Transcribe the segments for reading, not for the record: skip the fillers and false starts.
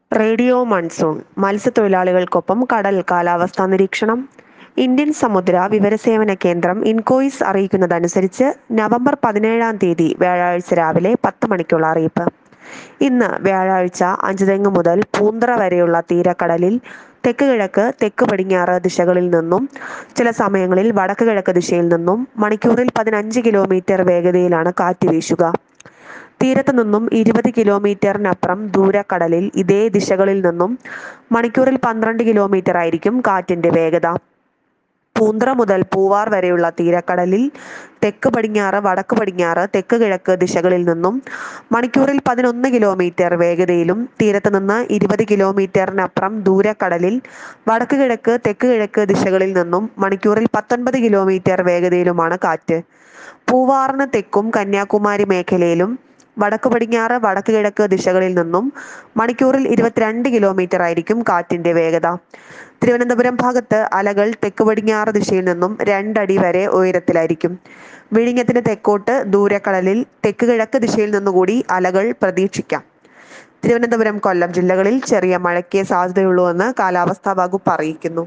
Radio monsoon മത്സ്യത്തൊഴിലാളികൾക്കൊപ്പം കടൽ കാലാവസ്ഥാ നിരീക്ഷണം. ഇന്ത്യൻ സമുദ്ര വിവരസേവന കേന്ദ്രം ഇൻകോയിസ് അറിയിക്കുന്നതനുസരിച്ച് നവംബർ 17 വ്യാഴാഴ്ച രാവിലെ 10 മണിക്കുള്ള അറിയിപ്പ്. ഇന്ന് വ്യാഴാഴ്ച അഞ്ചുതെങ്ങ് മുതൽ പൂന്തറ വരെയുള്ള തീരക്കടലിൽ തെക്ക് കിഴക്ക് തെക്ക് പടിഞ്ഞാറ് ദിശകളിൽ നിന്നും ചില സമയങ്ങളിൽ വടക്ക് കിഴക്ക് ദിശയിൽ നിന്നും മണിക്കൂറിൽ 15 കിലോമീറ്റർ വേഗതയിലാണ് കാറ്റ് വീശുക. തീരത്ത് നിന്നും 20 കിലോമീറ്ററിനപ്പുറം ദൂരക്കടലിൽ ഇതേ ദിശകളിൽ നിന്നും മണിക്കൂറിൽ 12 കിലോമീറ്റർ ആയിരിക്കും കാറ്റിന്റെ വേഗത. പൂന്തറ മുതൽ പൂവാർ വരെയുള്ള തീരക്കടലിൽ തെക്ക് പടിഞ്ഞാറ് വടക്ക് പടിഞ്ഞാറ് തെക്ക് കിഴക്ക് ദിശകളിൽ നിന്നും മണിക്കൂറിൽ 11 കിലോമീറ്റർ വേഗതയിലും തീരത്ത് നിന്ന് 20 കിലോമീറ്ററിനപ്പുറം ദൂരക്കടലിൽ വടക്ക് കിഴക്ക് തെക്ക് കിഴക്ക് ദിശകളിൽ നിന്നും മണിക്കൂറിൽ 19 കിലോമീറ്റർ വേഗതയിലുമാണ് കാറ്റ്. പൂവാറിന് തെക്കും കന്യാകുമാരി മേഖലയിലും വടക്ക് പടിഞ്ഞാറ് വടക്ക് കിഴക്ക് ദിശകളിൽ നിന്നും മണിക്കൂറിൽ 22 കിലോമീറ്റർ ആയിരിക്കും കാറ്റിന്റെ വേഗത. തിരുവനന്തപുരം ഭാഗത്ത് അലകൾ തെക്ക് പടിഞ്ഞാറ് ദിശയിൽ നിന്നും 2 അടി വരെ ഉയരത്തിലായിരിക്കും. വിഴിഞ്ഞത്തിന് തെക്കോട്ട് ദൂരക്കടലിൽ തെക്ക് കിഴക്ക് ദിശയിൽ നിന്നുകൂടി അലകൾ പ്രതീക്ഷിക്കാം. തിരുവനന്തപുരം കൊല്ലം ജില്ലകളിൽ ചെറിയ മഴയ്ക്ക് സാധ്യതയുള്ളൂവെന്ന് കാലാവസ്ഥാ വകുപ്പ് അറിയിക്കുന്നു.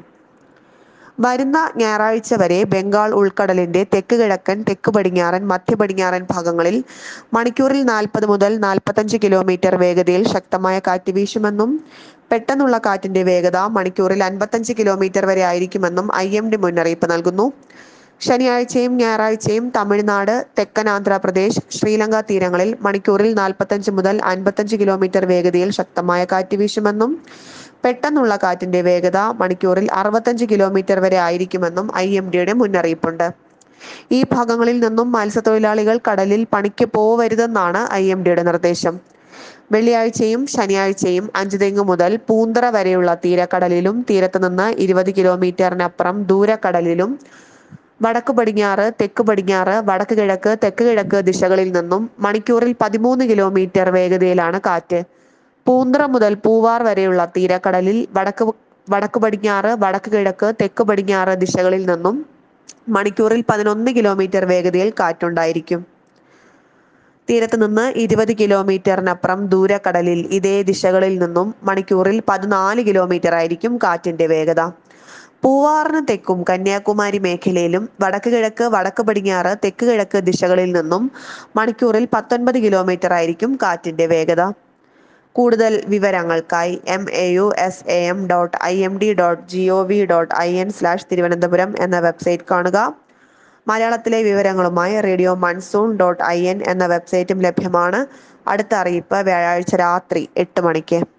വരുന്ന ഞായറാഴ്ച വരെ ബംഗാൾ ഉൾക്കടലിന്റെ തെക്ക് കിഴക്കൻ തെക്ക് പടിഞ്ഞാറൻ മധ്യ പടിഞ്ഞാറൻ ഭാഗങ്ങളിൽ മണിക്കൂറിൽ 40 മുതൽ 45 കിലോമീറ്റർ വേഗതയിൽ ശക്തമായ കാറ്റ് വീശുമെന്നും പെട്ടെന്നുള്ള കാറ്റിന്റെ വേഗത മണിക്കൂറിൽ 55 കിലോമീറ്റർ വരെ ആയിരിക്കുമെന്നും IMD മുന്നറിയിപ്പ് നൽകുന്നു. ശനിയാഴ്ചയും ഞായറാഴ്ചയും തമിഴ്നാട്, തെക്കൻ ആന്ധ്രാപ്രദേശ്, ശ്രീലങ്ക തീരങ്ങളിൽ മണിക്കൂറിൽ 45 മുതൽ 55 കിലോമീറ്റർ വേഗതയിൽ ശക്തമായ കാറ്റ് വീശുമെന്നും പെട്ടെന്നുള്ള കാറ്റിന്റെ വേഗത മണിക്കൂറിൽ 65 കിലോമീറ്റർ വരെ ആയിരിക്കുമെന്നും IMDയുടെ മുന്നറിയിപ്പുണ്ട്. ഈ ഭാഗങ്ങളിൽ നിന്നും മത്സ്യത്തൊഴിലാളികൾ കടലിൽ പണിക്ക് പോവരുതെന്നാണ് IMDയുടെ നിർദ്ദേശം. വെള്ളിയാഴ്ചയും ശനിയാഴ്ചയും അഞ്ചുതെങ്ങ് മുതൽ പൂന്തറ വരെയുള്ള തീരക്കടലിലും തീരത്ത് നിന്ന് 20 കിലോമീറ്ററിനപ്പുറം ദൂരക്കടലിലും വടക്ക് പടിഞ്ഞാറ് തെക്ക് പടിഞ്ഞാറ് വടക്ക് കിഴക്ക് തെക്ക് കിഴക്ക് ദിശകളിൽ നിന്നും മണിക്കൂറിൽ 13 കിലോമീറ്റർ വേഗതയിലാണ് കാറ്റ്. പൂന്തറ മുതൽ പൂവാർ വരെയുള്ള തീരക്കടലിൽ വടക്ക് പടിഞ്ഞാറ് വടക്ക് കിഴക്ക് തെക്ക് പടിഞ്ഞാറ് ദിശകളിൽ നിന്നും മണിക്കൂറിൽ 11 കിലോമീറ്റർ വേഗതയിൽ കാറ്റുണ്ടായിരിക്കും. തീരത്ത് നിന്ന് 20 കിലോമീറ്ററിനപ്പുറം ദൂരക്കടലിൽ ഇതേ ദിശകളിൽ നിന്നും മണിക്കൂറിൽ 14 കിലോമീറ്റർ ആയിരിക്കും കാറ്റിന്റെ വേഗത. പൂവാറിന് തെക്കും കന്യാകുമാരി മേഖലയിലും വടക്ക് കിഴക്ക് വടക്ക് പടിഞ്ഞാറ് തെക്ക് കിഴക്ക് ദിശകളിൽ നിന്നും മണിക്കൂറിൽ 19 കിലോമീറ്റർ ആയിരിക്കും കാറ്റിന്റെ വേഗത. കൂടുതൽ വിവരങ്ങൾക്കായി mausam.imd.gov.in/തിരുവനന്തപുരം എന്ന വെബ്സൈറ്റ് കാണുക. മലയാളത്തിലെ വിവരങ്ങളുമായി റേഡിയോ മൺസൂൺ.in എന്ന വെബ്സൈറ്റും ലഭ്യമാണ്. അടുത്ത അറിയിപ്പ് വ്യാഴാഴ്ച രാത്രി 8 മണിക്ക്.